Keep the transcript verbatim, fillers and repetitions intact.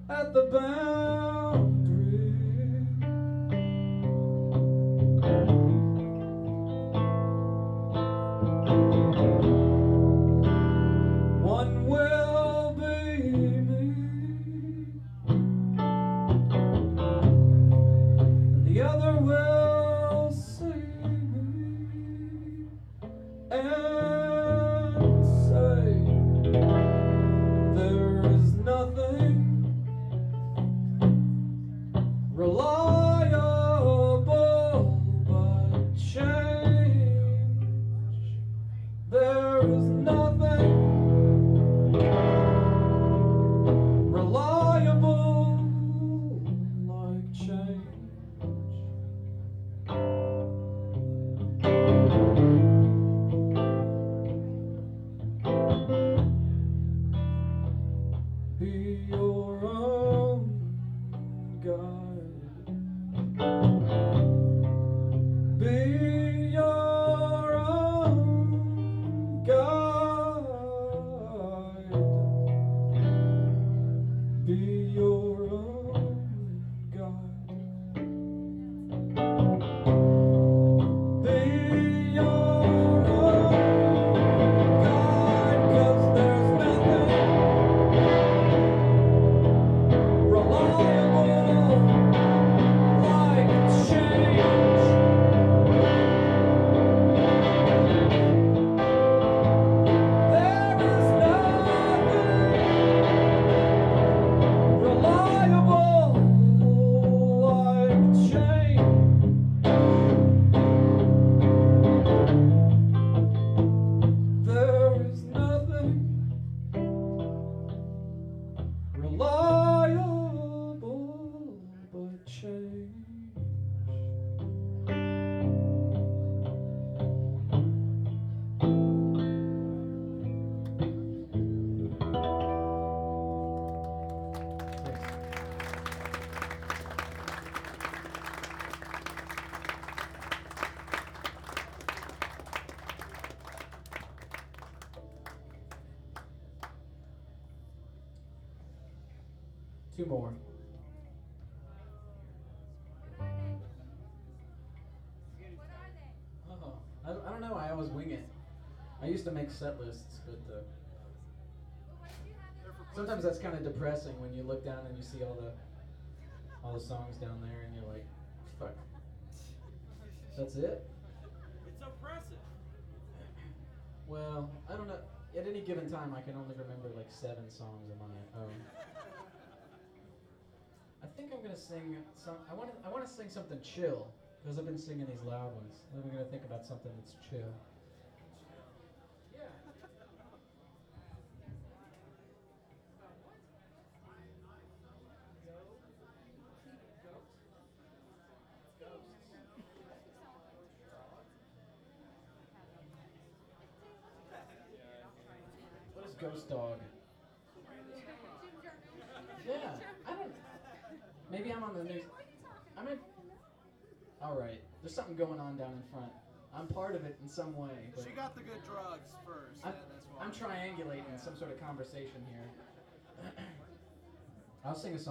at the boundary. One will be me, and the other will see me and say there is nothing reliable but change. There is nothing reliable like change. Be your own guide. Be your own guide. Be your own guide. Be your own guide, 'cause there's nothing reliable like change. There is nothing reliable like change. There is nothing reliable but change. Two more. Oh, I, I don't know. I always wing it. I used to make set lists, but uh, sometimes that's kind of depressing when you look down and you see all the all the songs down there, and you're like, "Fuck, that's it." It's oppressive. Well, I don't know. At any given time, I can only remember like seven songs of my own. I think I'm gonna sing some. I want to. I want to sing something chill because I've been singing these loud ones. I'm gonna think about something that's chill. Yeah. What is Ghost Dog? Yeah, I don't. Maybe I'm on the news. I'm in. All right, there's something going on down in front. I'm part of it in some way, but She got the good drugs first. I'm, and that's why. I'm triangulating some sort of conversation here. I'll sing a song.